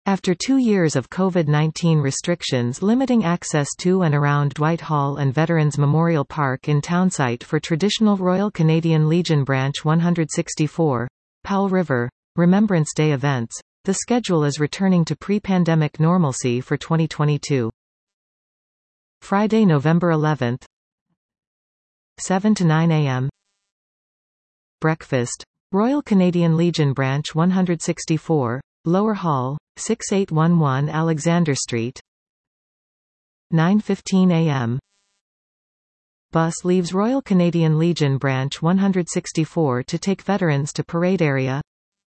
After 2 years of COVID-19 restrictions limiting access to and around Dwight Hall and Veterans Memorial Park in townsite for traditional Royal Canadian Legion Branch 164, Powell River, Remembrance Day events, the schedule is returning to pre-pandemic normalcy for 2022. Friday, November 11th, 7 to 9 a.m. Breakfast. Royal Canadian Legion Branch 164, Lower Hall, 6811 Alexander Street. 9:15 a.m. Bus leaves Royal Canadian Legion Branch 164 to take veterans to parade area.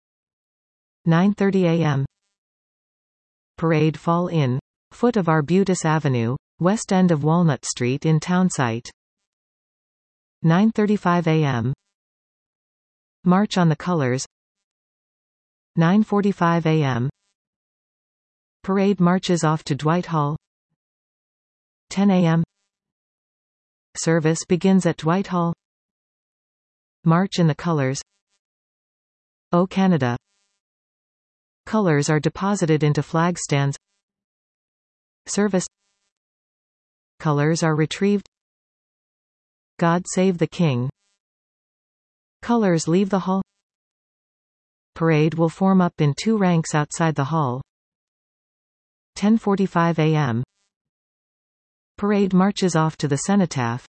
9:30 a.m. Parade Fall in, foot of Arbutus Avenue, west end of Walnut Street in townsite. 9:35 a.m. March on the Colors. 9:45 a.m. Parade marches off to Dwight Hall. 10 a.m. Service begins at Dwight Hall. March in the Colors. O Canada. Colors are deposited into flag stands. Service. Colors are retrieved. God Save the King. Colors leave the hall. Parade will form up in 2 ranks outside the hall. 10:45 a.m. Parade marches off to the cenotaph.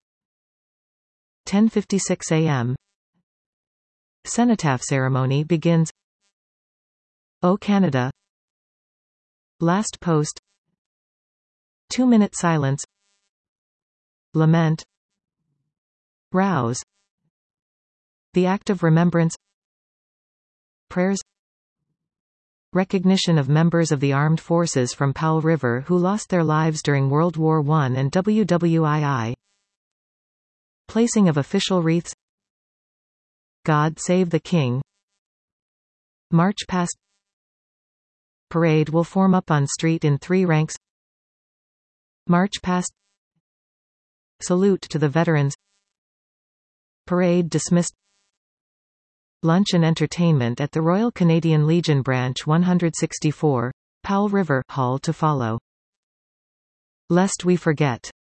10:56 a.m. Cenotaph ceremony begins. O Canada. Last post. 2-minute silence. Lament. Rouse. The act of remembrance. Prayers. Recognition of members of the armed forces from Powell River who lost their lives during World War I and WWII. Placing of official wreaths. God Save the King. March past. Parade will form up on street in 3 ranks. March past. Salute to the veterans. Parade dismissed. Lunch and entertainment at the Royal Canadian Legion Branch 164, Powell River, Hall to follow. Lest we forget.